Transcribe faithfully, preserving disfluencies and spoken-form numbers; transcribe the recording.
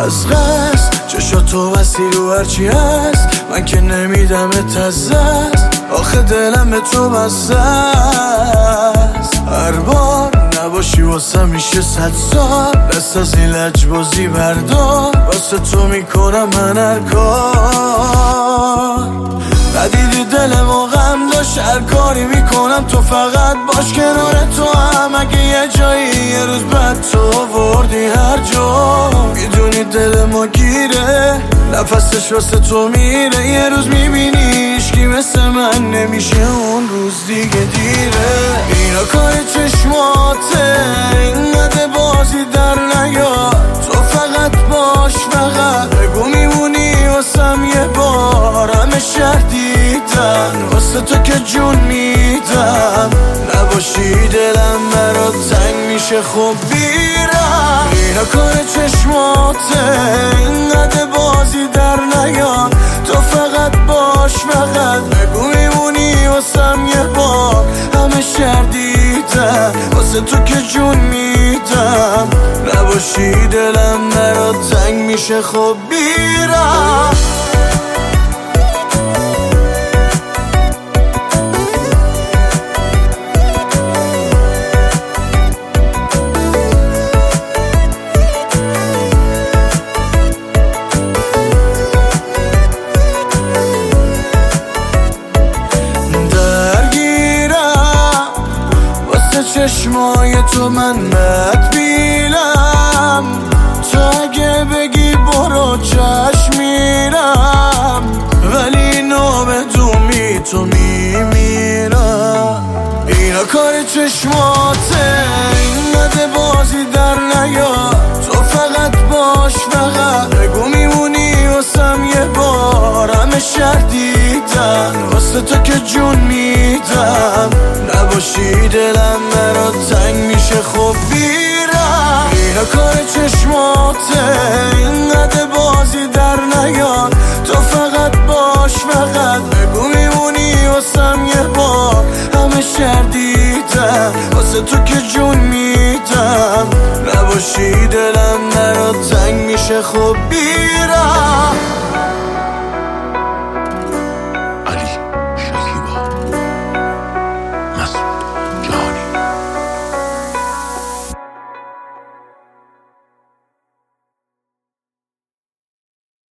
از قصد چشاتو وسیل و هرچی هست من که نمیدم اتزست آخه دلم به تو بسته است هر بار نباشی واسه میشه صد سال دست از این لجبازی بردار واسه تو میکنم من هر کار ندیدی دلم و غم داشت هر کاری میکنم تو فقط باش کنار تو هم اگه یه جایی یه روز بعد تو وردی هر جا میدونی دل ما گیره نفسش واسه تو میره یه روز میبینیش که مثل من نمیشه اون روز دیگه دیره اینا کار چشماته اینقدر بازی در نیاد تو فقط باش فقط بگو میمونی واسم یه بار همه شهر دیدن واسه تو که جون میدم نباشی دلم برات تنگ میشه خب بیرم اینا کار چشماته اینقدر بازی در نیاد تو فقط باش فقط بگو میمونی واسم یه بار همه شهر دیدن واسه تو که جون میدم نباشی دلم برات تنگ میشه خب بیرم چشمای تو من مدبیلم تو اگه بگی برو چشم میرم ولی نو بدومی تو میمیرم اینا کار چشماته اینقدر بازی در نیاد تو فقط باش فقط بگو میمونی واسم یه بار همه شهر دیدن واسه تو که جون میدم نباشی دلم برات تنگ میشه خب بیرم اینا کار چشماته اینقدر بازی در نیاد تو فقط باش فقط بگو میمونی واسم یه بار همه شهر دیدم واسه تو که جون میدم نباشی دلم برات تنگ میشه خب بیرم